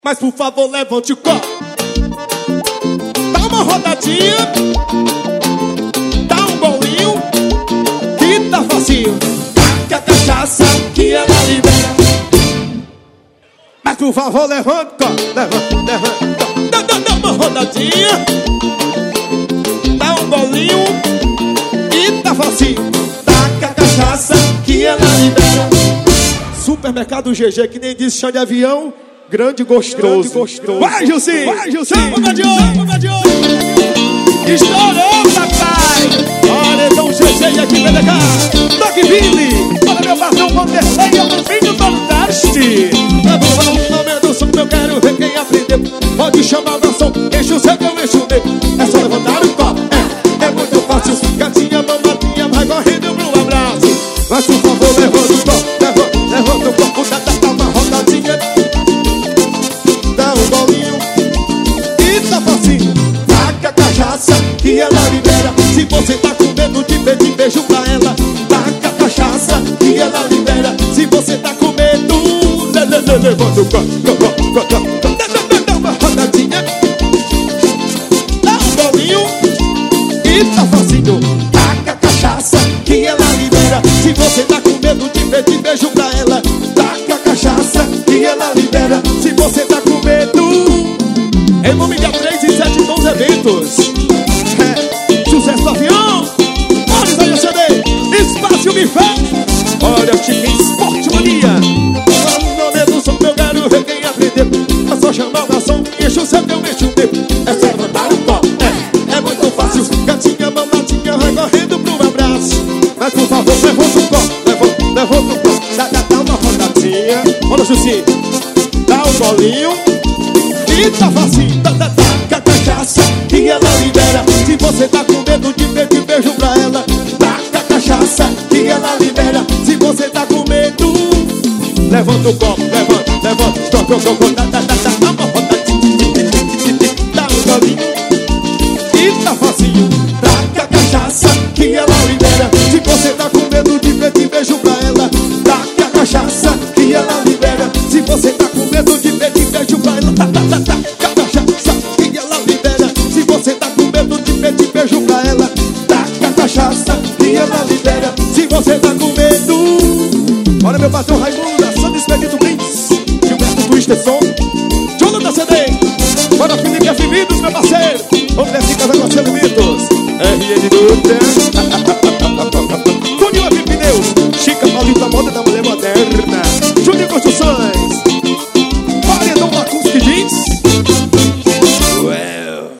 Mas por favor levante o copo, dá uma rodadinha, dá um bolinho, que tá facinho. Taca a cachaça que ela libera. Mas por favor levante o copo, levanta, dá uma rodadinha, dá um bolinho, que tá facinho. Taca a cachaça que ela libera. Supermercado GG, que nem disse chão de avião. Grande gostoso. Vai, Gilcinho! Vai, Gilcinho! Boca de olho! Estourou, papai! Olha, então GG aqui, PDK! Toque Billy! Olha, meu patrão, Vanderlei, eu no fim do Nordeste! No meio do som, eu quero ver quem aprendeu. Pode chamar o som, enche o seu que eu encho o meu. É só levantar o copo, é muito fácil. Gatinha, mamadinha, vai correndo pro abraço. Mas por favor, levanta o copo, levanta o copo, dá uma rodadinha. Dá um bolinho e tá facinho. Taca a cachaça que ela libera. Se você tá com medo de pedir beijo pra ela, taca a cachaça que ela libera. Se você tá com medo, levanta o copo, dá uma rodadinha, dá um bolinho e tá facinho. Taca a cachaça que ela libera. Se você tá com medo de pedir beijo pra ela, taca a cachaça que ela libera. Se você tá com medo, em nome de 3 e 7 nos eventos, sucesso do avião, olha aí o CD, Espaço Buffet. Olha o time Esporte Mania. No meio do som eu quero ver quem aprendeu. É só chamar o garçom, enche o seu, eu encho o meu. É só levantar o copo, é muito fácil. Gatinha, mamadinha, vai correndo pro abraço. Mas por favor, levanta o copo, levanta o copo, dá uma rodadinha. Olha o Jussi, dá um bolinho e tá facinho. Taca a cachaça que ela libera. Se você tá com medo de pedir beijo pra ela, taca a cachaça que ela libera. Se você tá com medo, levanta o copo, levanta, dá uma rodadinha, dá um bolinho e tá facinho. Taca a cachaça que ela libera. Se você tá com medo de pedir beijo pra ela, taca a cachaça que ela libera. Se você tá com medo de pedir beijo pra ela, taca a cachaça que ela libera. Se você tá com medo de pedir beijo pra ela, taca a cachaça que ela libera. Se você tá com medo, olha meu patrão Raimundo, Sandro Expedito Brins, Gilberto Twisterson, Jonathan CD, bora Felipe F. Vidos, meu parceiro. Vamos descer em casa com os elementos RN Dutra.